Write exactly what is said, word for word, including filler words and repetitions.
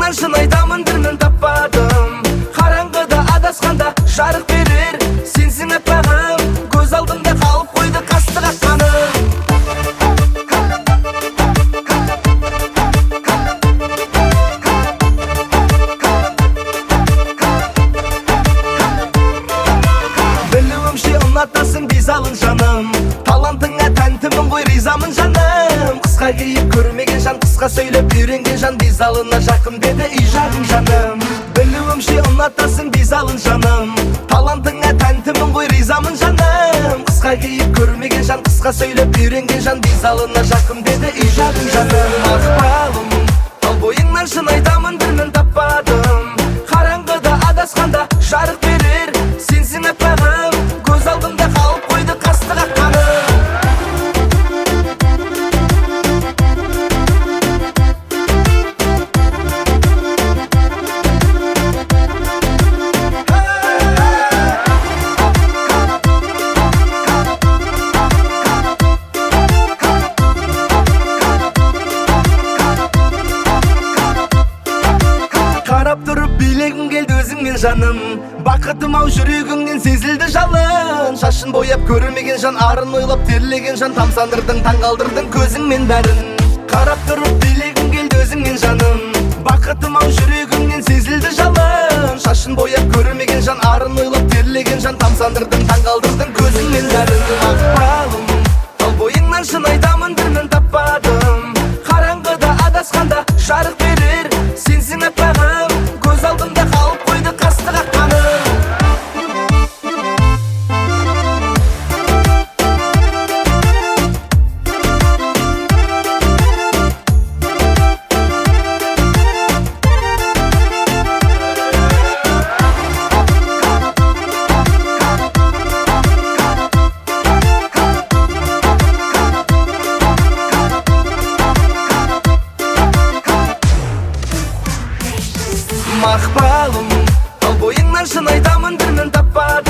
бойыңнан шын айтамын бірмін таппадым. Қараңғыда адасқанда жарық берер сенсің аппағым, көз алдымда қалып қойды қастық аққаным. Білуімше ұнатасың бейзалың жаным, талантыңа тәнтімін ғой ризамын жаным. Қысқа кейіп көрмеген жан, қысқа сөйлеп үйренген жан, бейзалына жақын деді үй жағың жаным. Білуімше ұнатасың бейзалың жаным, талантыңа тәнтімін ғой ризамын жаным. Қысқа кейіп көрмеген жан, қысқа сөйлеп үйренген жан, бейзалына жақын деді үй жағың жаным. Мақпалым, тал бойыңнан шын айтамын бірмін таппадым. Қараңғыда адасқанда жарық берер сенсің аппағым, көз алдымда қалып қойды қастық аққаным. Қарап тұрып билегім келді өзіңмен жаным, бақытым ау жүрегіңнен сезілді жалын. Шашын бояп көрмеген жан, арын ойлап терлеген жан, тамсандырдың таңғалдырдың көзіңмен бәрін. Қарап тұрып билегім келді өзіңмен жаным, бақытым ау жүрегіңнен сезілді жалын. Шашын бояп көрмеген жан, арын ойлап терлеген жан, тамсандырдың таңғалдырдың көзіңмен бәрін. Мақпалым, тал бойыңнан шын айтамын бірмін таппадым. Қараңғыда адасқанда жарық берер сенсің аппағым, көз алдымда қалып қойды қастық аққаным. Мақпалым, тал бойыңнан шын айтамын бірмін таппадым.